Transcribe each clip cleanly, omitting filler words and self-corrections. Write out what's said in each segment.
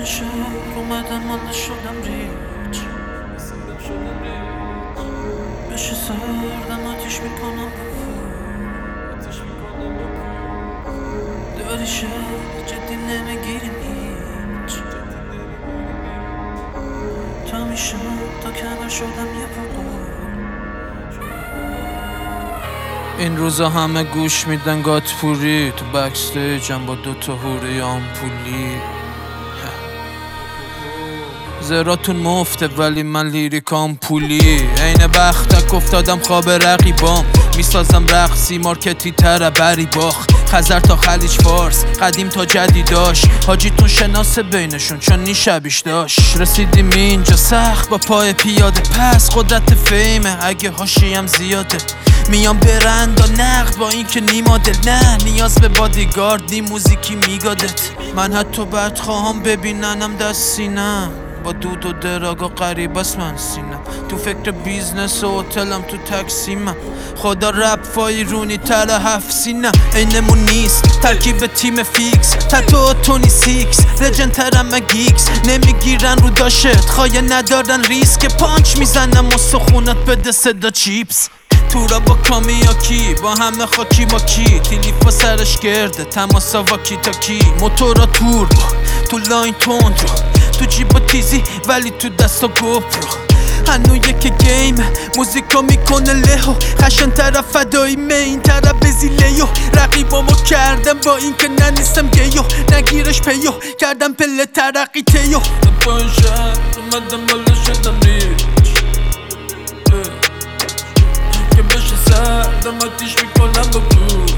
شهر اومدم مالا شدم ریچ بشه سردم آتیش میکنم داری شهر جدی نمیگیریم هیچ تا میشم تا کمر شدم یه پاقو این روزا همه گوش میدن گاتپوری تو بکستیجم با دوتا هوری آمپولی زراتون مفته ولی من لیریکام پولی عین بختک افتادم خواب رقیبام میسازم رقصی مارکتی تره بری باخ خزر تا خلیج فارس قدیم تا جدیداش حاجیتون شناسه بینشون چون نی شبیش داشت رسیدیم اینجا سخت با پای پیاده پس قدرت فیمه اگه حاشیه‌ام زیاده میام برند و نقد با این که نی مدل نه نیاز به بادیگارد نی موزیکی میگادت من حتی بد خواهم ببیننم دست سینم با دود و دراگا قریب است من سینم تو فکر بیزنس و هتلم تو تکسیمم خدا رپ فایرونی تر 7 سینم اینمون نیست ترکیب تیم فیکس تتو تونی سیکس لجن ترم گیکس نمیگیرن رو داشت خواهی ندارن ریسک پانچ میزنم و سخونت بده صدا چیپس تورا با کامیاکی با همه خاکی ماکی تیلیفا سرش گرده تماسا واکی تاکی موتورا توربو تو لاین تند رو تو جیبا تیزی ولی تو دستا گوپرو هنو یک گیم موزیکا میکنه لهو خشن طرف فدایی مین طرف بزیلیو رقیبامو کردم با این که ننیستم گیو نگیرش پیو کردم پله ترقی تیو با این شهر اومدم بالا شدم ریچ که بشه سردم آتیش میکنم با بود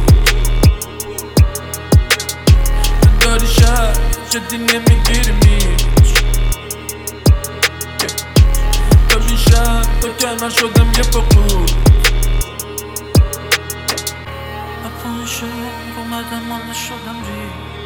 تو داری شهر جدی نمیگیریم هیچ تا میشم تا کمر شدم یه پاقود اپا این شهر اومدم مالا شدم ریچ